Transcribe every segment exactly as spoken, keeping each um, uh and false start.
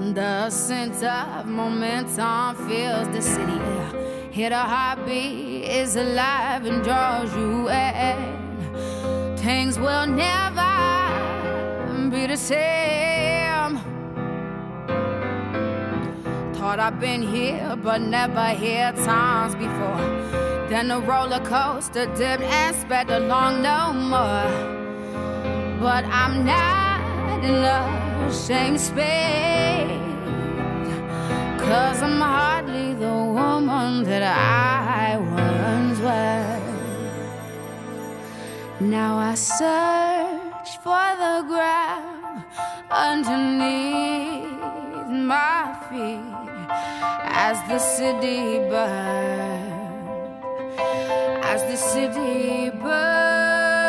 The sense of momentum fills the city air. Here the heartbeat is alive and draws you in. Things will never be the same. Thought I've been here, but never here times before. Then the roller coaster dipped and sped along no more. But I'm not in the same space, 'cause I'm hardly the woman that I once was. Now I search for the ground underneath my feet as the city burns, as the city burns.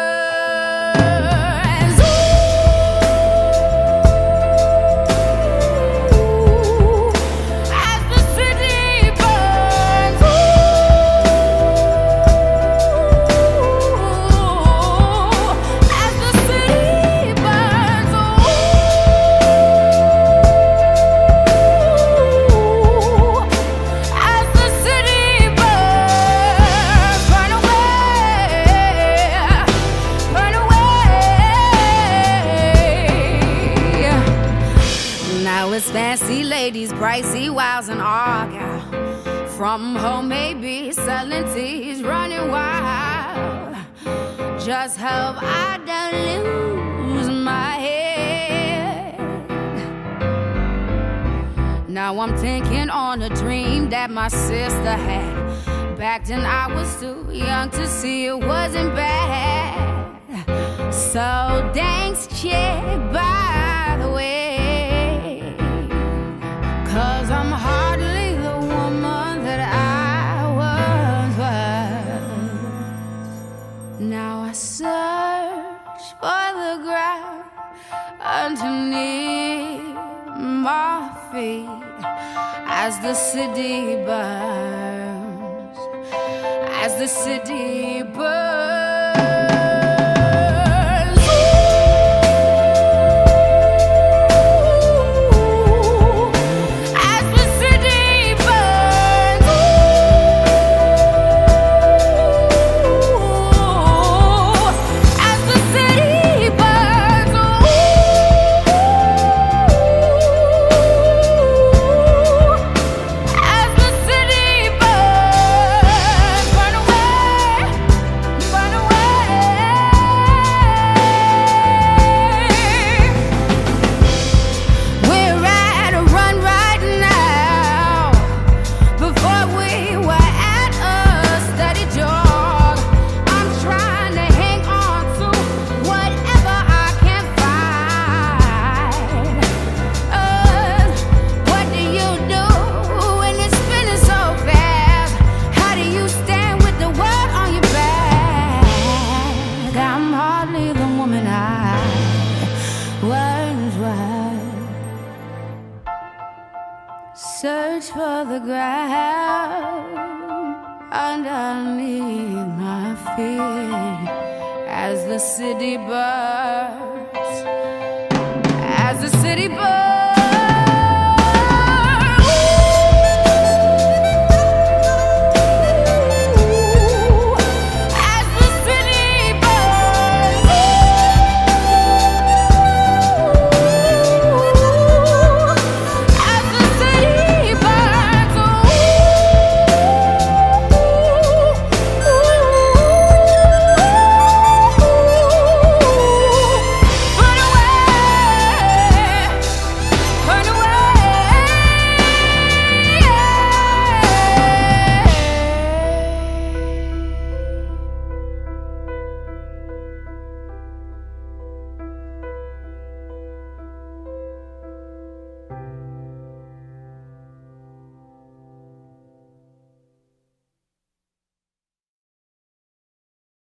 Fancy ladies, pricey wiles and argyle. From home, maybe selling teas, running wild. Just hope I don't lose my head. Now I'm thinking on a dream that my sister had. Back then I was too young to see it wasn't bad. So thanks, chick, by the way. 'Cause I'm hardly the woman that I once was. Now I search for the ground underneath my feet as the city burns, as the city burns. Search for the ground underneath my feet as the city burns, as the city